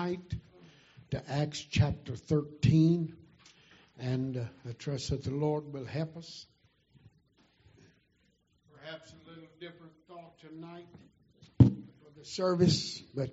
tonight to Acts chapter 13. And I trust that the Lord will help us. Perhaps a little different thought tonight for the service, but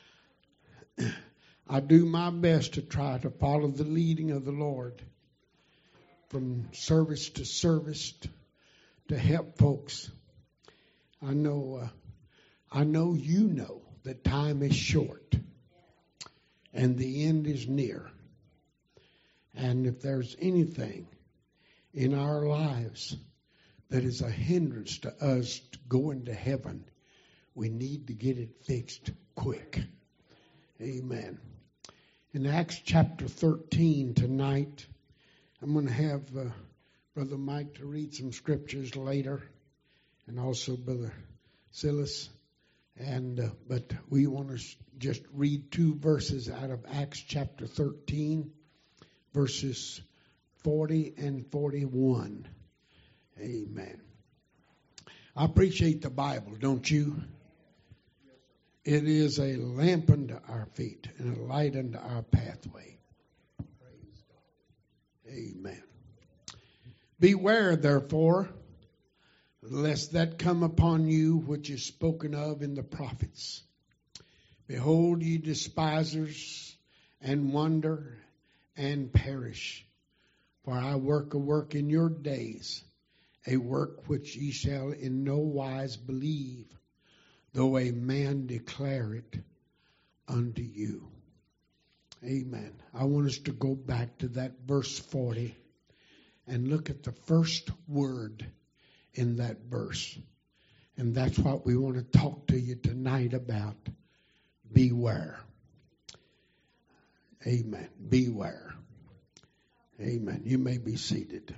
I do my best to try to follow the leading of the Lord from service to service to help folks. I know you know that time is short and the end is near. And if there's anything in our lives that is a hindrance to us going to heaven, we need to get it fixed quick. Amen. In Acts chapter 13 tonight, I'm going to have Brother Mike to read some scriptures later, and also Brother Silas. But we want to just read two verses out of Acts chapter 13, verses 40 and 41. Amen. I appreciate the Bible, don't you? It is a lamp unto our feet and a light unto our pathway. Praise God. Amen. Beware, therefore, lest that come upon you which is spoken of in the prophets. Behold, ye despisers, and wonder, and perish. For I work a work in your days, a work which ye shall in no wise believe, though a man declare it unto you. Amen. I want us to go back to that verse 40 and look at the first word in that verse. And that's what we want to talk to you tonight about. Beware. Amen. Beware. Amen. You may be seated.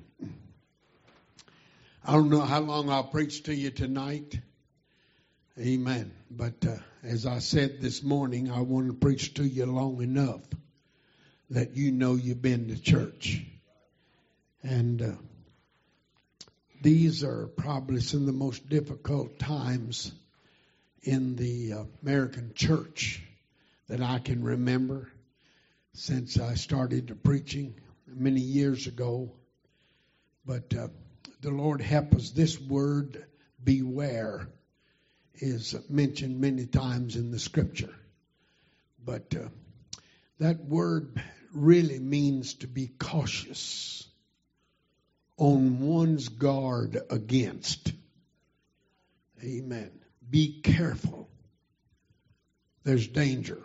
I don't know how long I'll preach to you tonight. Amen. But as I said this morning, I want to preach to you long enough that you know you've been to church. And these are probably some of the most difficult times in the American church that I can remember since I started preaching many years ago. But the Lord help us. This word, beware, is mentioned many times in the scripture. But that word really means to be cautious, on one's guard against. Amen. Be careful. There's danger.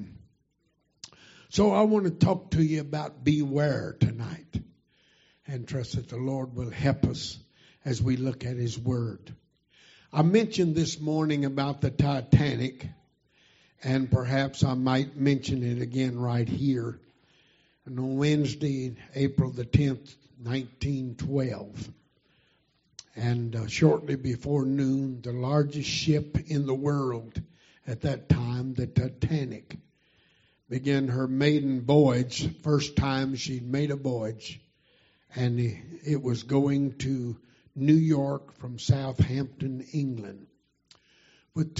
So I want to talk to you about beware tonight, and trust that the Lord will help us as we look at His Word. I mentioned this morning about the Titanic, and perhaps I might mention it again right here. And on Wednesday, April the 10th, 1912, and shortly before noon, the largest ship in the world at that time, the Titanic, began her maiden voyage. First time she'd made a voyage, and it was going to New York from Southampton, England, with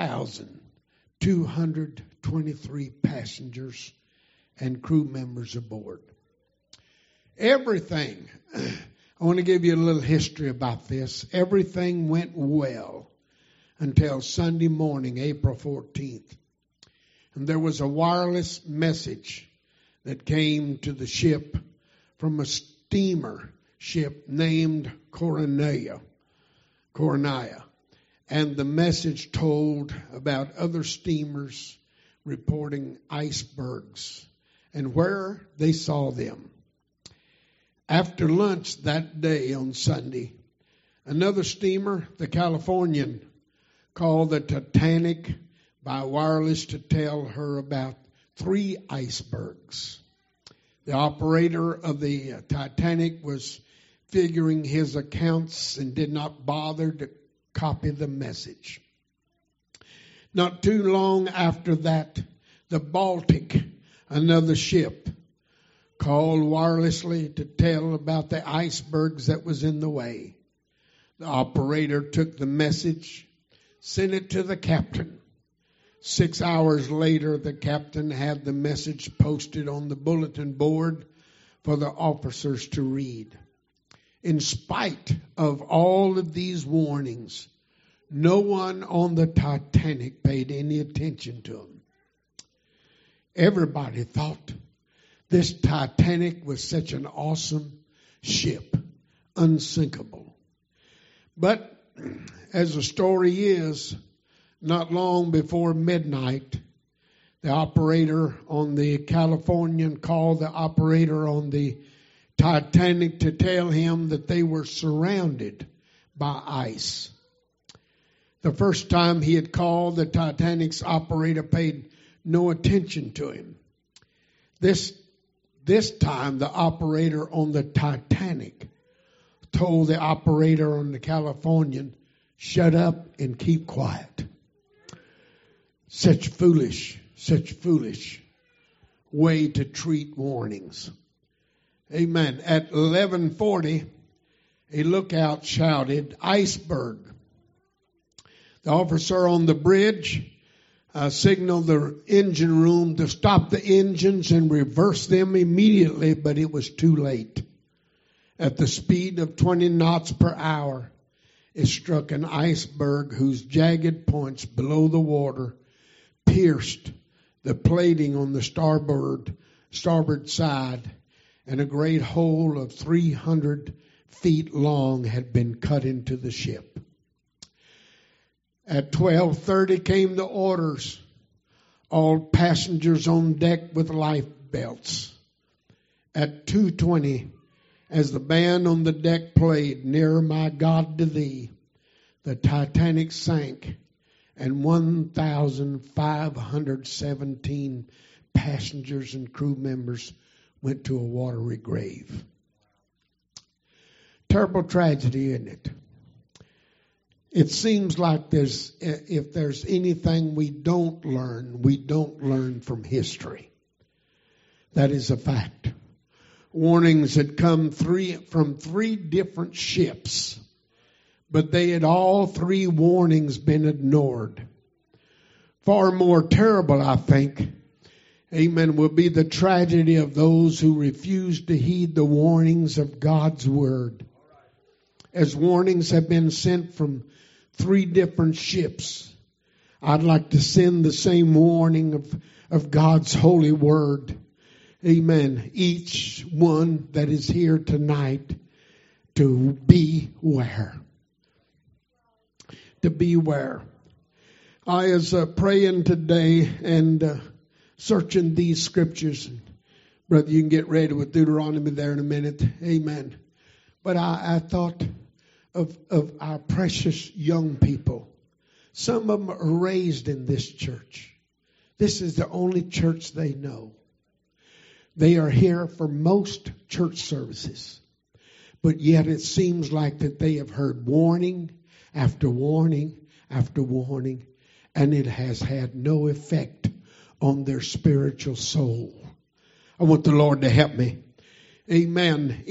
2,223 passengers and crew members aboard. Everything, I want to give you a little history about this. Everything went well until Sunday morning, April 14th. And there was a wireless message that came to the ship from a steamer ship named Coronaya. And the message told about other steamers reporting icebergs and where they saw them. After lunch that day on Sunday, another steamer, the Californian, called the Titanic by wireless to tell her about 3 icebergs. The operator of the Titanic was figuring his accounts and did not bother to copy the message. Not too long after that, the Baltic, another ship, called wirelessly to tell about the icebergs that was in the way. The operator took the message, sent it to the captain. 6 hours later, the captain had the message posted on the bulletin board for the officers to read. In spite of all of these warnings, no one on the Titanic paid any attention to them. Everybody thought this Titanic was such an awesome ship, unsinkable. But as the story is, not long before midnight, the operator on the Californian called the operator on the Titanic to tell him that they were surrounded by ice. The first time he had called, the Titanic's operator paid no attention to him. This time, the operator on the Titanic told the operator on the Californian, "Shut up and keep quiet." Such foolish way to treat warnings. Amen. At 11:40, a lookout shouted, "Iceberg." The officer on the bridge signaled the engine room to stop the engines and reverse them immediately, but it was too late. At the speed of 20 knots per hour, it struck an iceberg whose jagged points below the water pierced the plating on the starboard side, and a great hole of 300 feet long had been cut into the ship. At 12:30 came the orders. All passengers on deck with life belts. At 2:20, as the band on the deck played "Nearer My God to Thee," the Titanic sank and 1,517 passengers and crew members went to a watery grave. Terrible tragedy, isn't it? It seems like if there's anything we don't learn from history. That is a fact. Warnings had come from three different ships, but they had all three warnings been ignored. Far more terrible, I think, amen, will be the tragedy of those who refuse to heed the warnings of God's Word. As warnings have been sent from three different ships, I'd like to send the same warning of God's holy word. Amen. Each one that is here tonight to beware. To beware. I was praying today and searching these scriptures. Brother, you can get ready with Deuteronomy there in a minute. Amen. But I thought of our precious young people. Some of them are raised in this church. This is the only church they know. They are here for most church services. But yet it seems like that they have heard warning after warning after warning, and it has had no effect on their spiritual soul. I want the Lord to help me. Amen.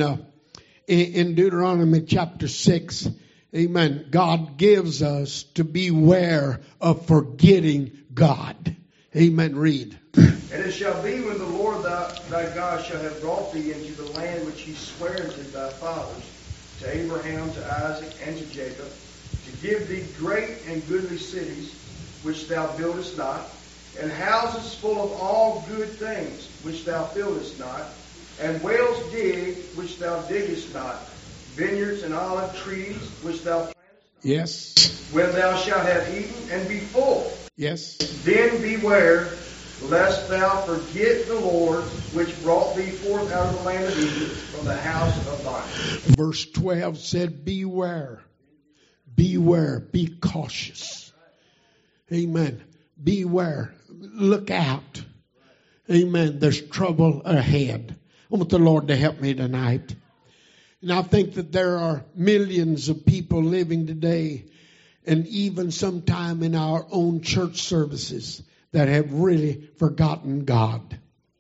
In Deuteronomy chapter 6, amen, God gives us to beware of forgetting God. Amen. Read. And it shall be when the Lord thy God shall have brought thee into the land which he sware unto thy fathers, to Abraham, to Isaac, and to Jacob, to give thee great and goodly cities, which thou buildest not, and houses full of all good things, which thou fillest not, and wells dig, which thou diggest not, vineyards and olive trees, which thou plantest not. Yes. When thou shalt have eaten and be full. Yes. Then beware, lest thou forget the Lord, which brought thee forth out of the land of Egypt, from the house of bondage. Verse 12 said, beware. Beware. Be cautious. Amen. Beware. Look out. Amen. There's trouble ahead. I want the Lord to help me tonight. And I think that there are millions of people living today, and even sometime in our own church services, that have really forgotten God.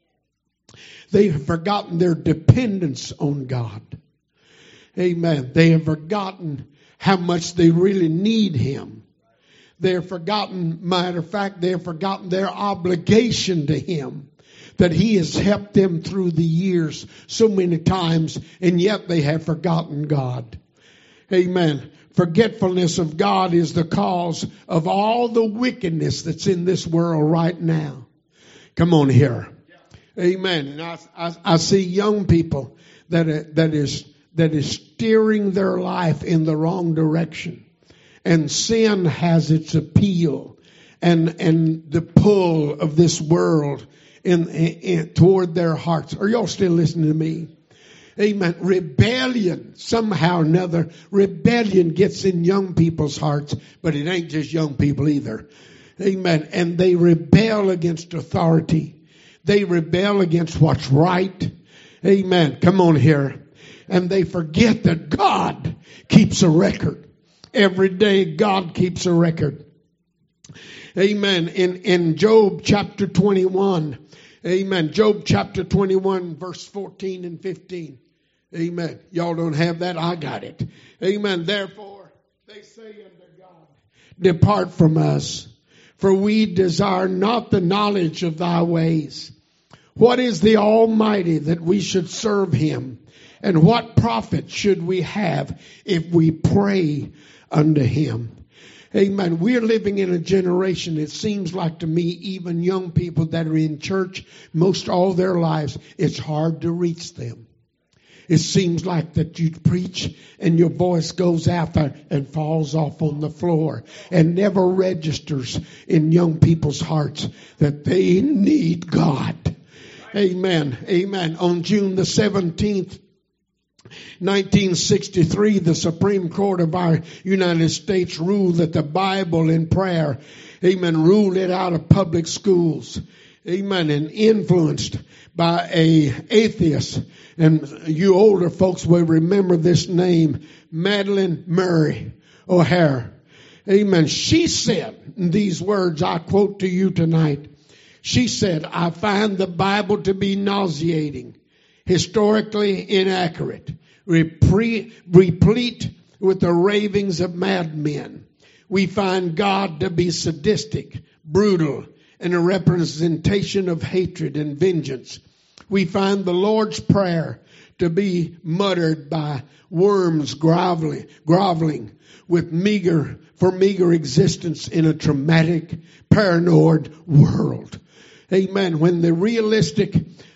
They have forgotten their dependence on God. Amen. They have forgotten how much they really need Him. They're forgotten, matter of fact, they've forgotten their obligation to Him, that He has helped them through the years so many times, and yet they have forgotten God. Amen. Forgetfulness of God is the cause of all the wickedness that's in this world right now. Come on here. Amen. And I see young people that is steering their life in the wrong direction. And sin has its appeal and the pull of this world in toward their hearts. Are y'all still listening to me? Amen. Rebellion, somehow or another, rebellion gets in young people's hearts, but it ain't just young people either. Amen. And they rebel against authority. They rebel against what's right. Amen. Come on here. And they forget that God keeps a record. Every day God keeps a record. Amen. In Job chapter 21. Amen. Job chapter 21 verse 14 and 15. Amen. Y'all don't have that? I got it. Amen. Therefore, they say unto God, depart from us, for we desire not the knowledge of thy ways. What is the Almighty that we should serve Him? And what profit should we have if we pray unto Him? Amen. We're living in a generation, it seems like to me, even young people that are in church most all their lives, it's hard to reach them. It seems like that you preach and your voice goes out there and falls off on the floor and never registers in young people's hearts that they need God. Amen. Amen. On June the 17th, 1963, the Supreme Court of our United States ruled that the Bible and prayer, amen, ruled it out of public schools. Amen. And influenced by a atheist. And you older folks will remember this name, Madalyn Murray O'Hair. Amen. She said in these words, I quote to you tonight. She said, I find the Bible to be nauseating, historically inaccurate, replete with the ravings of madmen. We find God to be sadistic, brutal, and a representation of hatred and vengeance. We find the Lord's Prayer to be muttered by worms groveling with meager existence in a traumatic, paranoid world. Amen. When the realistic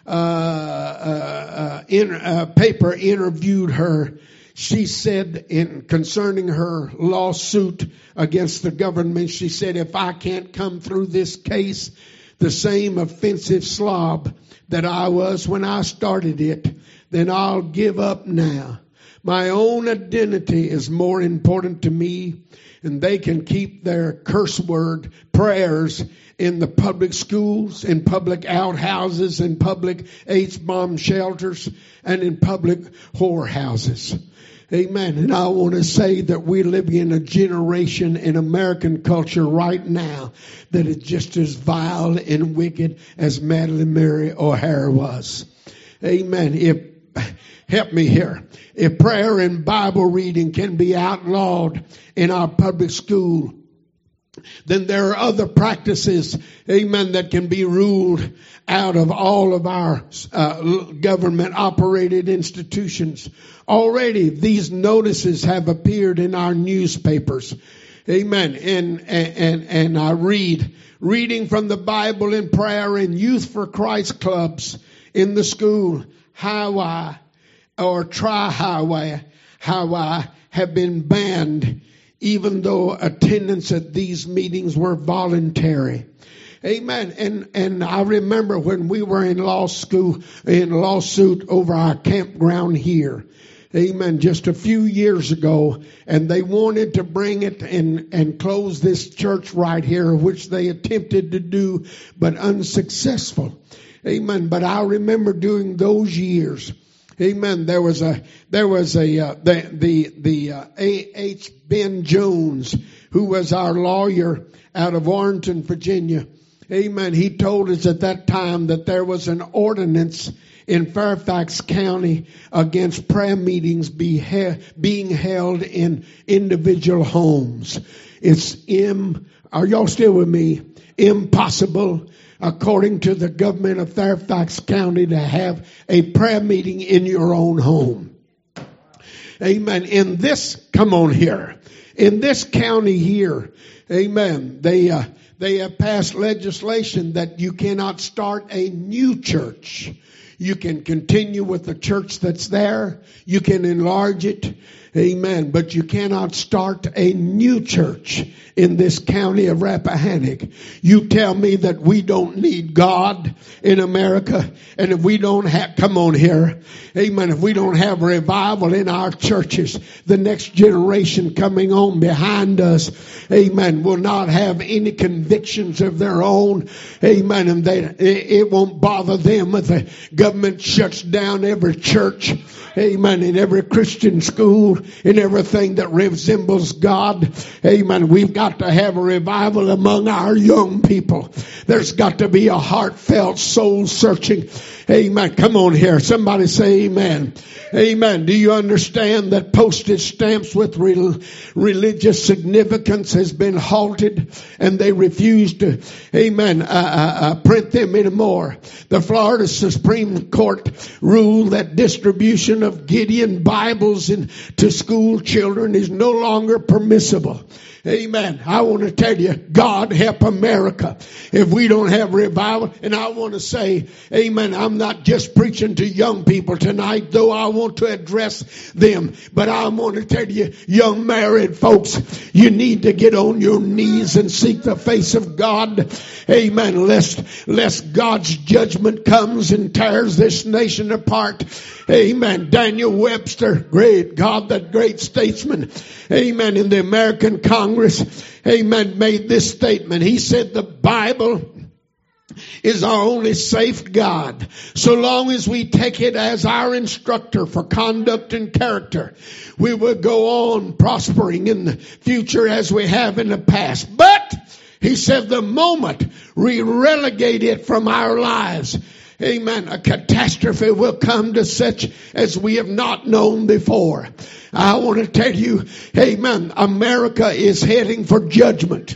paper interviewed her, she said concerning her lawsuit against the government, she said, if I can't come through this case the same offensive slob that I was when I started it, then I'll give up now. My own identity is more important to me, and they can keep their curse word prayers in the public schools, in public outhouses, in public H-bomb shelters, and in public whorehouses. Amen. And I want to say that we're living in a generation in American culture right now that is just as vile and wicked as Madalyn Murray O'Hair was. Amen. Help me here. If prayer and Bible reading can be outlawed in our public school, then there are other practices, amen, that can be ruled out of all of our government-operated institutions. Already, these notices have appeared in our newspapers. Amen. And I reading from the Bible in prayer in Youth for Christ clubs in the school, highway or tri-highway have been banned, even though attendance at these meetings were voluntary. Amen. And I remember when we were in lawsuit over our campground here. Amen. Just a few years ago, and they wanted to bring it and close this church right here, which they attempted to do, but unsuccessful. Amen. But I remember during those years, amen, there was A.H. Ben Jones, who was our lawyer out of Warrenton, Virginia. Amen. He told us at that time that there was an ordinance in Fairfax County against prayer meetings being held in individual homes. are y'all still with me? Impossible, according to the government of Fairfax County, to have a prayer meeting in your own home. Amen. In this county here, amen, they have passed legislation that you cannot start a new church. You can continue with the church that's there. You can enlarge it. Amen. But you cannot start a new church in this county of Rappahannock. You tell me that we don't need God in America. And if we don't have, come on here. Amen. If we don't have revival in our churches, the next generation coming on behind us, amen, will not have any convictions of their own. Amen. And it won't bother them if the government shuts down every church. Amen. In every Christian school, in everything that resembles God. Amen. We've got to have a revival among our young people. There's got to be a heartfelt soul searching. Amen. Come on here. Somebody say amen. Amen. Do you understand that postage stamps with religious significance has been halted and they refuse to, amen, print them anymore? The Florida Supreme Court ruled that distribution of Gideon Bibles to school children is no longer permissible. Amen. I want to tell you, God help America if we don't have revival. And I want to say, amen, I'm not just preaching to young people tonight, though I want to address them. But I want to tell you, young married folks, you need to get on your knees and seek the face of God. Amen. Lest God's judgment comes and tears this nation apart. Amen. Daniel Webster, great God, that great statesman, amen, in the American Congress, amen, made this statement. He said the Bible is our only safe guide. So long as we take it as our instructor for conduct and character, we will go on prospering in the future as we have in the past. But, he said, the moment we relegate it from our lives, amen, a catastrophe will come to such as we have not known before. I want to tell you, amen, America is heading for judgment.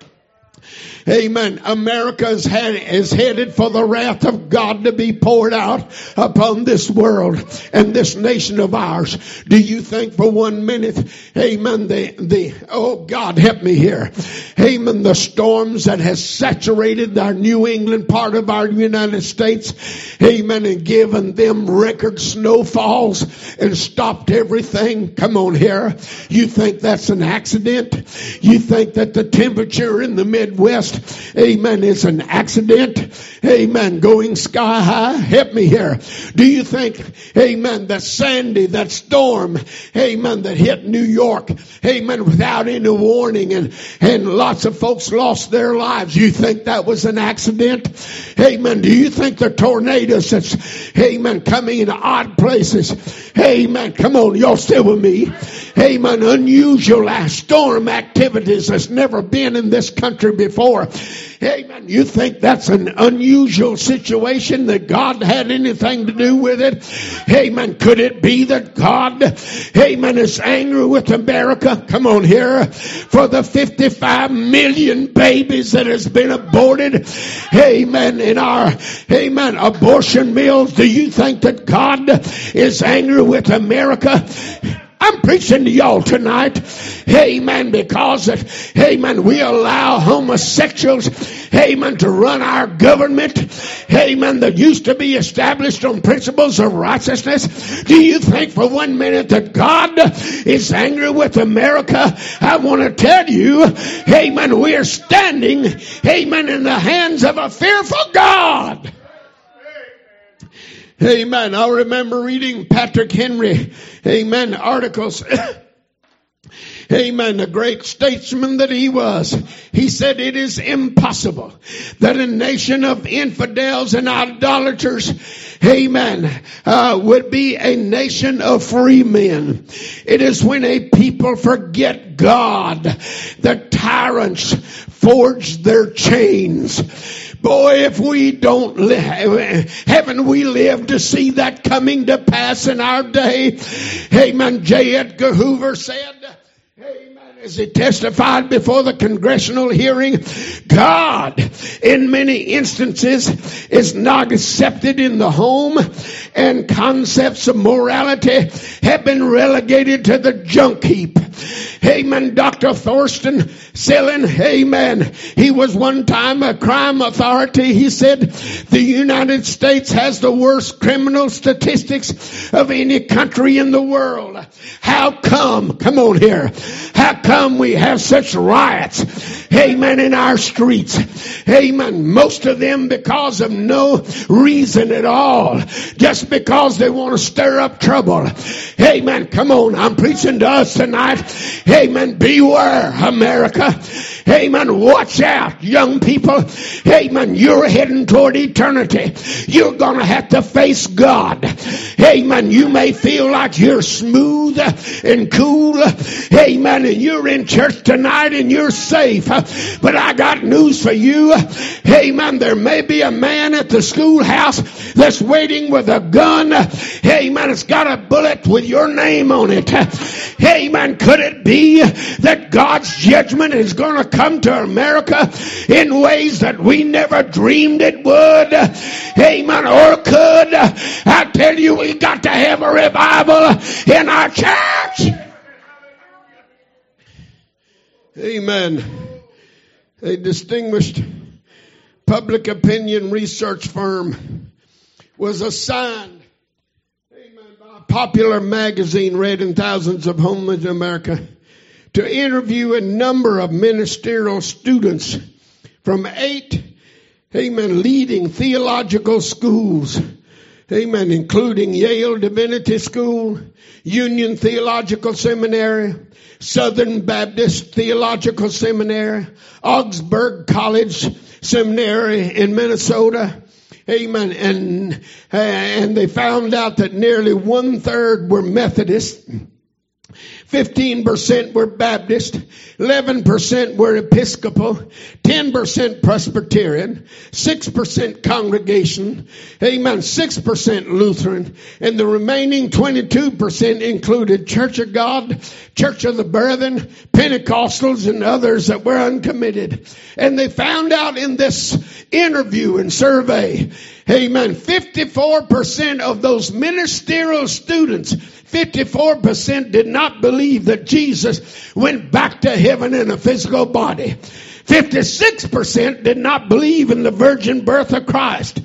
Amen. America is headed for the wrath of God to be poured out upon this world and this nation of ours. Do you think for 1 minute, amen, oh God help me here. Amen. The storms that has saturated our New England part of our United States, amen, and given them record snowfalls and stopped everything. Come on here. You think that's an accident? You think that the temperature in the Midwest, amen, is an accident? Amen. Going sky high? Help me here. Do you think, amen, that Sandy, that storm, amen, that hit New York, amen, without any warning and lots of folks lost their lives, you think that was an accident? Amen. Do you think the tornadoes that's, amen, coming in odd places, amen, come on, y'all still with me? Amen. Unusual storm activities that's never been in this country before. Amen. You think that's an unusual situation, that God had anything to do with it? Amen. Could it be that God, amen, is angry with America? Come on here. For the 55 million babies that has been aborted, amen, in our, amen, abortion mills. Do you think that God is angry with America? I'm preaching to y'all tonight, amen, because, amen, we allow homosexuals, amen, to run our government, amen, that used to be established on principles of righteousness. Do you think for 1 minute that God is angry with America? I want to tell you, amen, we are standing, amen, in the hands of a fearful God. Amen. I remember reading Patrick Henry, amen, articles. Amen. The great statesman that he was. He said it is impossible that a nation of infidels and idolaters, amen, would be a nation of free men. It is when a people forget God that tyrants forge their chains. Boy, if we don't live, haven't we lived to see that coming to pass in our day? Amen. J. Edgar Hoover said, amen, As he testified before the congressional hearing, God, in many instances, is not accepted in the home, and concepts of morality have been relegated to the junk heap. Amen. Dr. Thorsten Sellin, amen. He was one time a crime authority. He said, the United States has the worst criminal statistics of any country in the world. How come? Come on here. How come we have such riots? Amen. In our streets. Amen. Most of them because of no reason at all. Just because they want to stir up trouble. Amen. Come on. I'm preaching to us tonight. Amen. Beware, America. Amen. Watch out, young people. Amen. You're heading toward eternity. You're going to have to face God. Amen. You may feel like you're smooth and cool. Amen. And you're in church tonight and you're safe. But I got news for you. Amen. There may be a man at the schoolhouse that's waiting with a gun. Amen. It's got a bullet with your name on it. Amen. Could it be that God's judgment is going to come to America in ways that we never dreamed it would? Amen. Or could? I tell you, we got to have a revival in our church. Amen. A distinguished public opinion research firm was assigned, amen, by a popular magazine read in thousands of homes in America to interview a number of ministerial students from 8, amen, leading theological schools, amen, including Yale Divinity School, Union Theological Seminary, Southern Baptist Theological Seminary, Augsburg College Seminary in Minnesota. Amen. And they found out that nearly 1/3 were Methodist, 15% were Baptist, 11% were Episcopal, 10% Presbyterian, 6% Congregation, amen, 6% Lutheran, and the remaining 22% included Church of God, Church of the Brethren, Pentecostals, and others that were uncommitted. And they found out in this interview and survey, amen, 54% of those ministerial students, 54% did not believe that Jesus went back to heaven in a physical body. 56% did not believe in the virgin birth of Christ.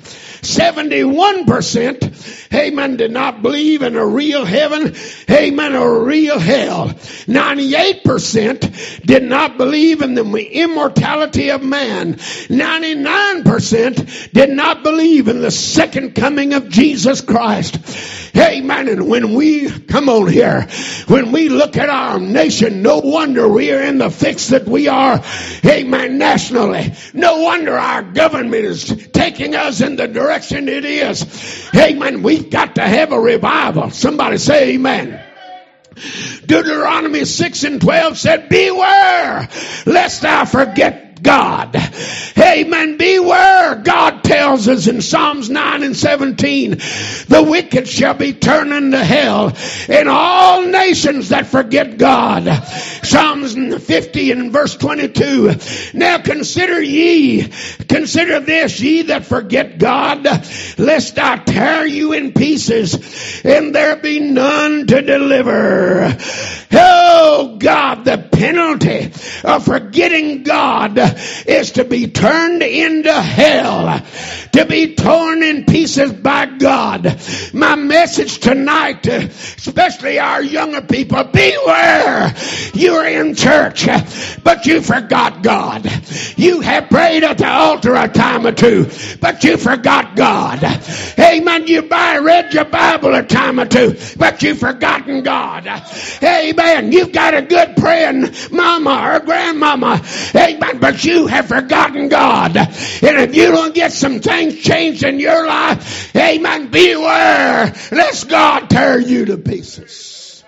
71%, amen, did not believe in a real heaven, amen, or a real hell. 98% did not believe in the immortality of man. 99% did not believe in the second coming of Jesus Christ. Amen. And when we, come on here, when we look at our nation, no wonder we are in the fix that we are, amen, nationally. No wonder our government is taking us in the direction it is. Amen. We've got to have a revival. Somebody say amen. Deuteronomy 6:12 said, beware lest thou forget God. Amen. Beware. God tells us in Psalms 9:17, the wicked shall be turned into hell, and all nations that forget God. Psalms 50 and verse 22. Now consider this, ye that forget God, lest I tear you in pieces, and there be none to deliver. Oh God, the penalty of forgetting God is to be turned into hell, to be torn in pieces by God. My message tonight, especially our younger people, beware. You're in church, but you forgot God. You have prayed at the altar a time or two, but you forgot God. Amen. You read your Bible a time or two, but you've forgotten God. Amen. You've got a good praying mama or grandmama. Amen. But you have forgotten God. And if you don't get some things changed in your life, amen, beware lest God tear you to pieces.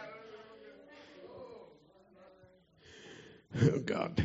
Oh God.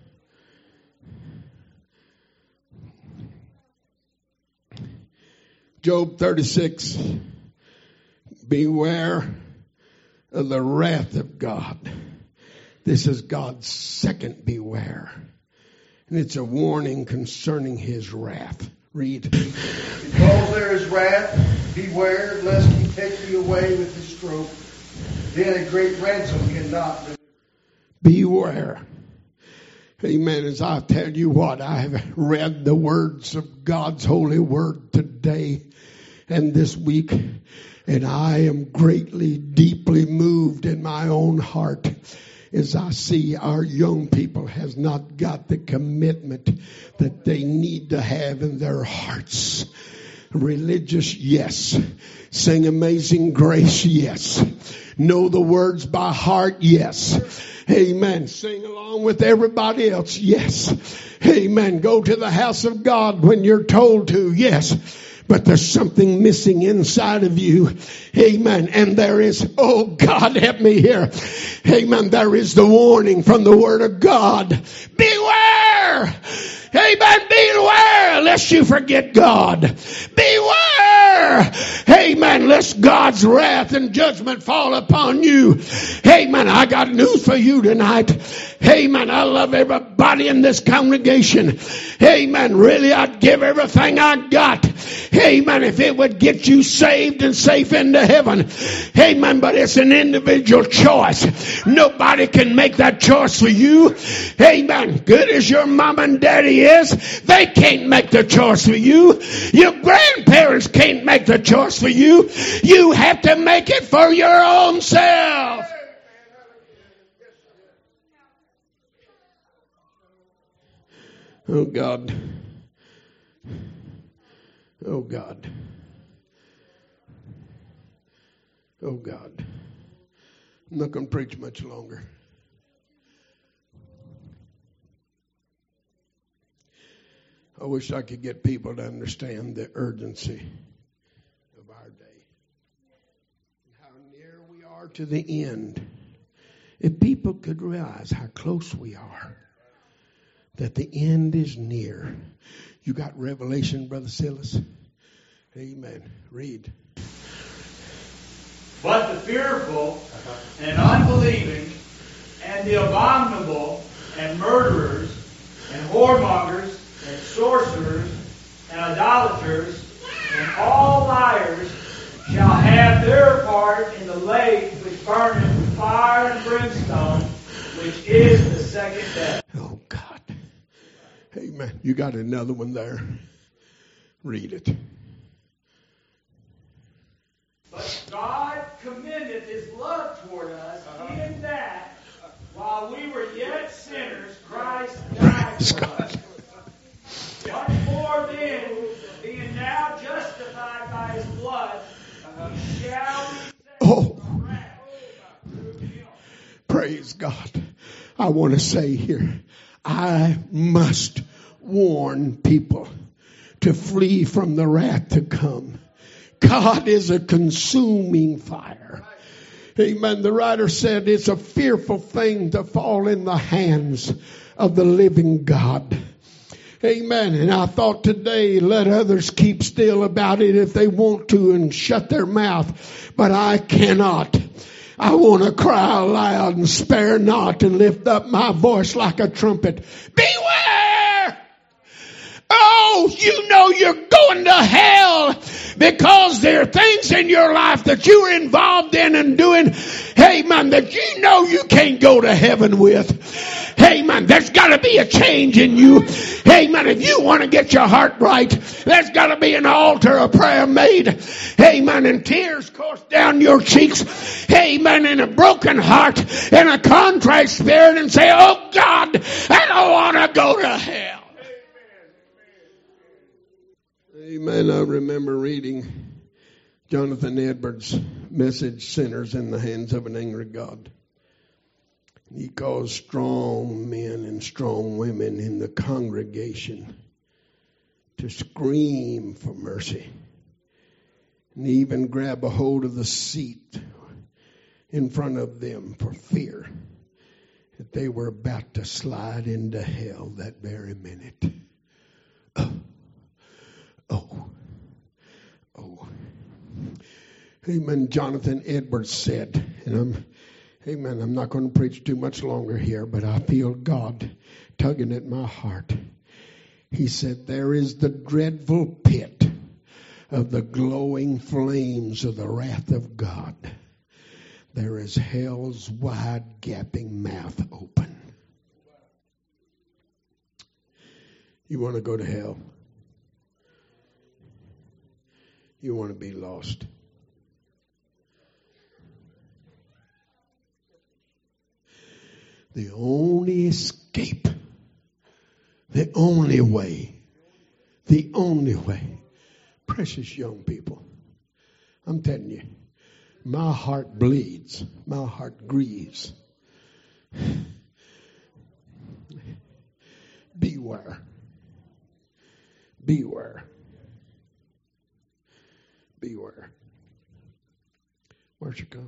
Job 36. Beware of the wrath of God. This is God's second beware. And it's a warning concerning his wrath. Read. Because there is wrath, beware lest he take thee away with his stroke. Then a great ransom cannot deliver. Beware. Amen. As I tell you what, I have read the words of God's holy word today and this week, and I am greatly, deeply moved in my own heart as I see our young people has not got the commitment that they need to have in their hearts. Religious, yes. Sing Amazing Grace, yes. Know the words by heart, yes. Amen. Sing along with everybody else, yes. Amen. Go to the house of God when you're told to, yes. But there's something missing inside of you. Amen. And there is, oh God, help me here. Amen. There is the warning from the Word of God. Beware. Amen. Beware lest you forget God. Beware. Amen. Lest God's wrath and judgment fall upon you. Amen. I got news for you tonight. Amen. I love everybody in this congregation. Amen. Really, I'd give everything I got. Amen. If it would get you saved and safe into heaven. Amen. But it's an individual choice. Nobody can make that choice for you. Amen. Good as your mom and daddy is, they can't make the choice for you. Your grandparents can't make the choice for you. You have to make it for your own self. Oh God. Oh God. Oh God. I'm not going to preach much longer. I wish I could get people to understand the urgency of our day. And how near we are to the end. If people could realize how close we are. That the end is near. You got Revelation, Brother Silas? Amen. Read. But the fearful and unbelieving and the abominable and murderers and whoremongers and sorcerers and idolaters and all liars shall have their part in the lake which burneth with fire and brimstone, which is the second death. Oh God. Amen. You got another one there. Read it. But God commendeth his love toward us in that while we were yet sinners, Christ died for us. Much more then, being now justified by his blood, we shall be saved from wrath through him. Praise God. I want to say here, I must warn people to flee from the wrath to come. God is a consuming fire. Amen. The writer said it's a fearful thing to fall in the hands of the living God. Amen. And I thought today, let others keep still about it if they want to and shut their mouth. But I cannot. I want to cry aloud and spare not and lift up my voice like a trumpet. Beware! Oh, you know you're going to hell because there are things in your life that you are involved in and doing, amen, that you know you can't go to heaven with. Amen. There's got to be a change in you. Amen. If you want to get your heart right, there's got to be an altar of prayer made. Amen. And tears course down your cheeks. Amen. And a broken heart and a contrite spirit and say, oh God, I don't want to go to hell. Amen. I remember reading Jonathan Edwards' message, Sinners in the Hands of an Angry God. He calls strong men and strong women in the congregation to scream for mercy. And even grab a hold of the seat in front of them for fear that they were about to slide into hell that very minute. Oh. Amen. Jonathan Edwards said, and Amen. I'm not going to preach too much longer here, but I feel God tugging at my heart. He said, there is the dreadful pit of the glowing flames of the wrath of God. There is hell's wide gaping mouth open. You want to go to hell? You want to be lost? The only escape, the only way, precious young people, I'm telling you, my heart bleeds, my heart grieves. Beware. Beware. Beware. Where'd you go?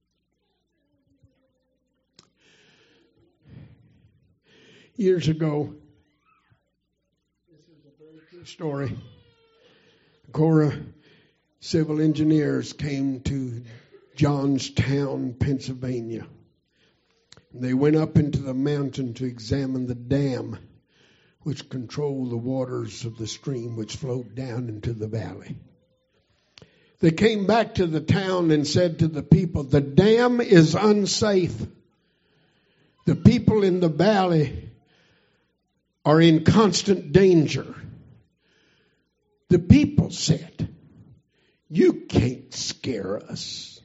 Years ago, this is a very true story. Cora civil engineers came to Johnstown, Pennsylvania. They went up into the mountain to examine the dam which controlled the waters of the stream which flowed down into the valley. They came back to the town and said to the people, the dam is unsafe. The people in the valley are in constant danger. The people said, you can't scare us.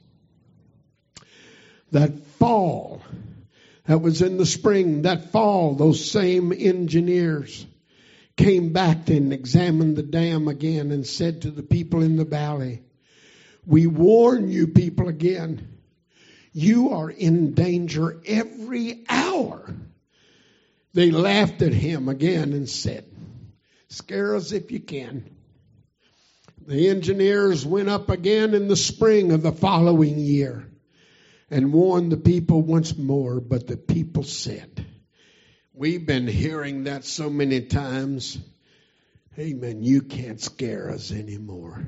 That fall, that was in the spring, that fall, those same engineers came back and examined the dam again and said to the people in the valley, we warn you people again, you are in danger every hour. They laughed at him again and said, scare us if you can. The engineers went up again in the spring of the following year and warned the people once more, but the people said, we've been hearing that so many times. Amen. You can't scare us anymore.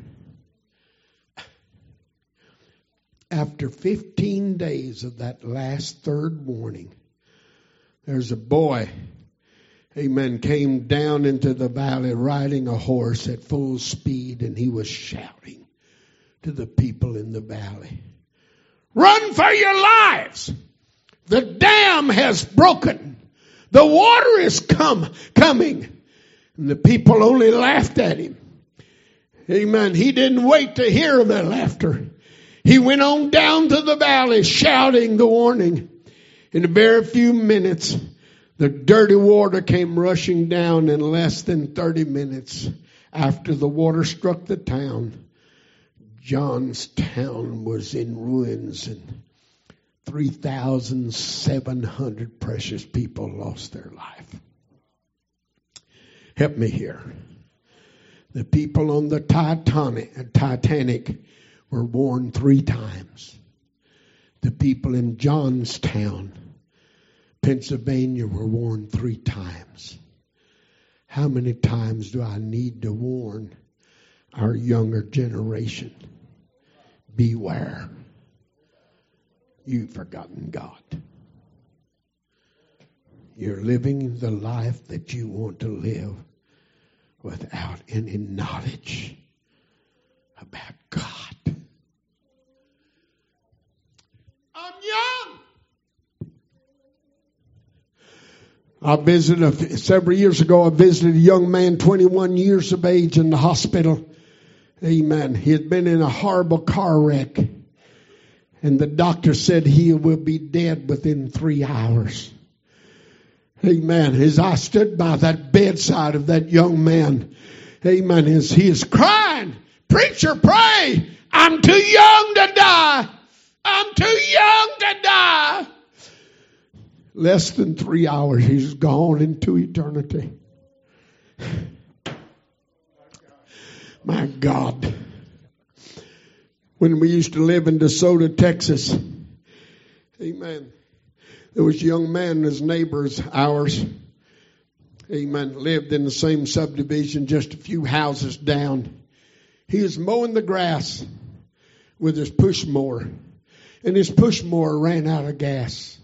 After 15 days of that last third warning, there's a boy, amen, came down into the valley riding a horse at full speed, and he was shouting to the people in the valley, run for your lives! The dam has broken. The water is coming. And the people only laughed at him. Amen. He didn't wait to hear their laughter. He went on down to the valley shouting the warning. In a very few minutes, the dirty water came rushing down. In less than 30 minutes after the water struck the town, Johnstown was in ruins and 3,700 precious people lost their life. Help me here. The people on the Titanic were warned 3 times. The people in Johnstown, Pennsylvania, were warned 3 times. How many times do I need to warn our younger generation? Beware. You've forgotten God. You're living the life that you want to live without any knowledge about God. I'm young. Several years ago, I visited a young man, 21 years of age, in the hospital. Amen. He had been in a horrible car wreck. And the doctor said he will be dead within 3 hours. Amen. As I stood by that bedside of that young man, amen, as he is crying, preacher, pray. I'm too young to die. I'm too young to die. Less than 3 hours, he's gone into eternity. My God. When we used to live in DeSoto, Texas, amen, there was a young man, his neighbors, ours, amen, lived in the same subdivision just a few houses down. He was mowing the grass with his push mower. And his push mower ran out of gas.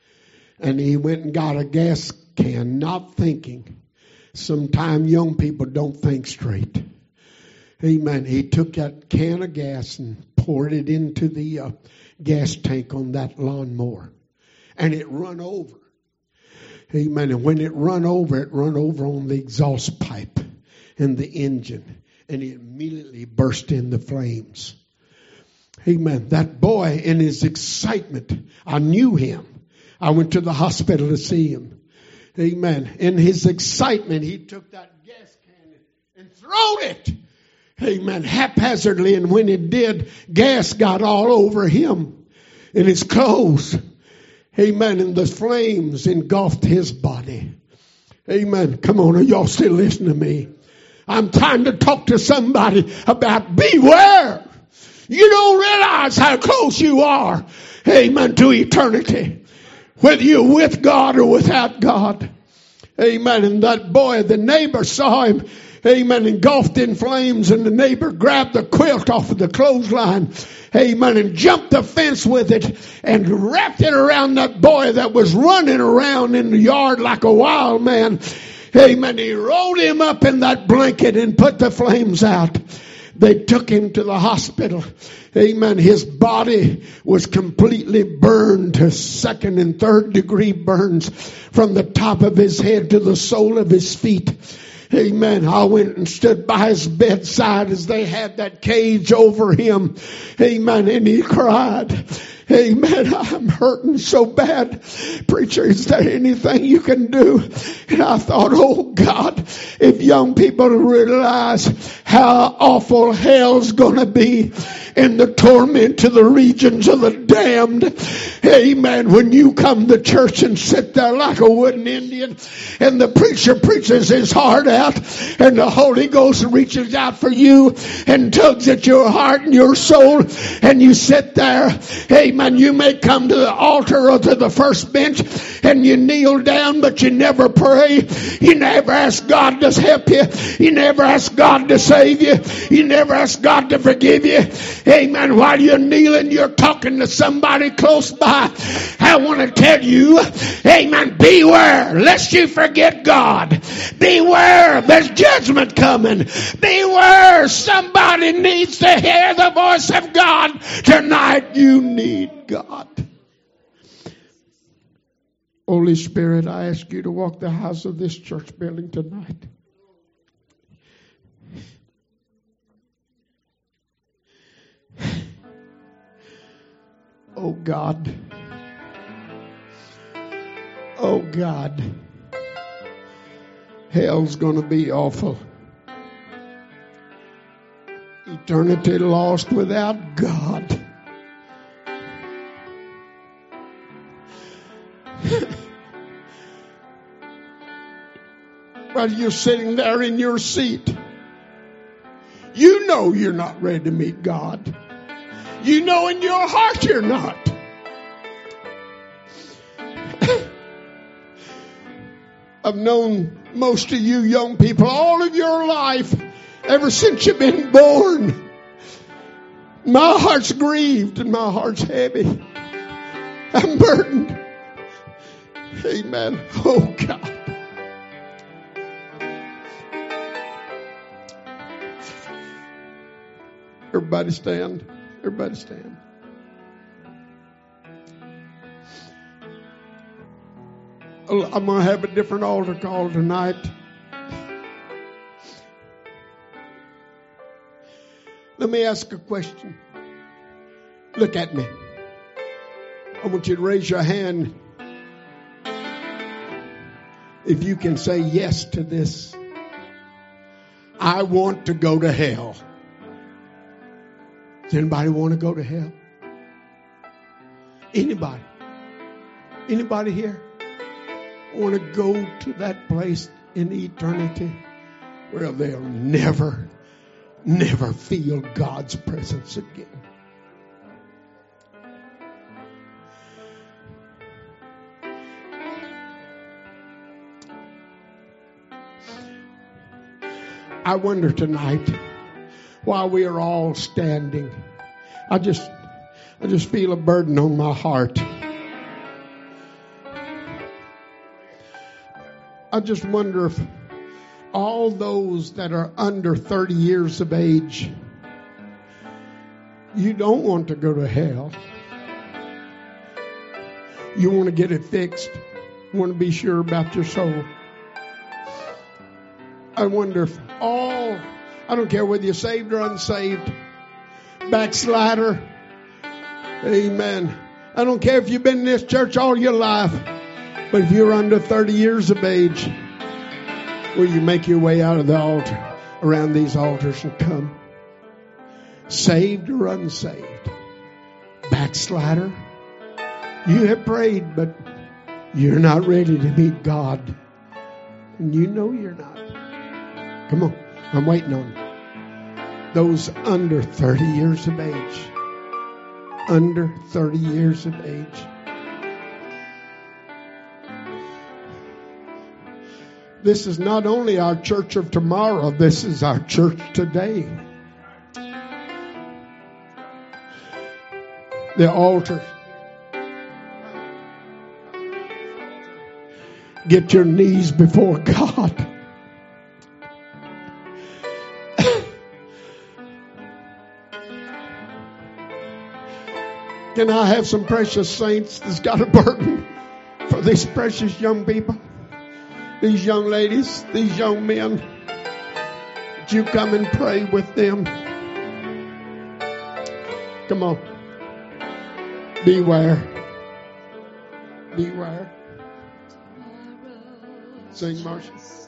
And he went and got a gas can, not thinking. Sometimes young people don't think straight. Amen. He took that can of gas and poured it into the gas tank on that lawnmower. And it run over. Amen. And when it run over on the exhaust pipe and the engine. And it immediately burst into flames. Amen. That boy, in his excitement, I knew him. I went to the hospital to see him. Amen. In his excitement, he took that gas can and threw it. Amen. Haphazardly. And when it did, gas got all over him and his clothes. Amen. And the flames engulfed his body. Amen. Come on, are y'all still listening to me? I'm trying to talk to somebody about beware. You don't realize how close you are, amen, to eternity. Whether you're with God or without God. Amen. And that boy, the neighbor saw him, amen, engulfed in flames, and the neighbor grabbed the quilt off of the clothesline, amen, and jumped the fence with it and wrapped it around that boy that was running around in the yard like a wild man. Amen. He rolled him up in that blanket and put the flames out. They took him to the hospital. Amen. His body was completely burned to 2nd and 3rd degree burns from the top of his head to the sole of his feet. Amen. I went and stood by his bedside as they had that cage over him. Amen. And he cried. Amen. I'm hurting so bad. Preacher, is there anything you can do? And I thought, oh God, if young people realize how awful hell's going to be in the torment to the regions of the damned. Amen. When you come to church and sit there like a wooden Indian and the preacher preaches his heart out and the Holy Ghost reaches out for you and tugs at your heart and your soul and you sit there. Amen. You may come to the altar or to the first bench and you kneel down, but you never pray. You never ask God to help you. You never ask God to save you. You never ask God to forgive you. Amen. While you're kneeling, you're talking to somebody close by. I want to tell you, amen, beware lest you forget God. Beware, there's judgment coming. Beware, somebody needs to hear the voice of God. Tonight you need God. Holy Spirit, I ask you to walk the house of this church building tonight. Oh God. Oh God. Hell's going to be awful. Eternity lost without God. While you're sitting there in your seat, you know you're not ready to meet God. You know in your heart you're not. I've known most of you young people all of your life, ever since you've been born. My heart's grieved and my heart's heavy. I'm burdened. Amen. Oh God. Everybody stand. Everybody stand. I'm going to have a different altar call tonight. Let me ask a question. Look at me. I want you to raise your hand if you can say yes to this. I want to go to hell. Does anybody want to go to hell? Anybody? Anybody here want to go to that place in eternity where they'll never feel God's presence again? I wonder tonight, while we are all standing, I I just feel a burden on my heart. I just wonder if all those that are under 30 years of age, you don't want to go to hell. You want to get it fixed. You want to be sure about your soul. I wonder if I don't care whether you're saved or unsaved, backslider, amen. I don't care if you've been in this church all your life, but if you're under 30 years of age, will you make your way out of the altar, around these altars and come? Saved or unsaved, backslider, you have prayed, but you're not ready to meet God. And you know you're not. Come on, I'm waiting on you. Those under 30 years of age. Under 30 years of age. This is not only our church of tomorrow, this is our church today. The altar. Get your knees before God. Can I have some precious saints that's got a burden for these precious young people, these young ladies, these young men? Would you come and pray with them? Come on. Beware. Beware. Sing, Marcia.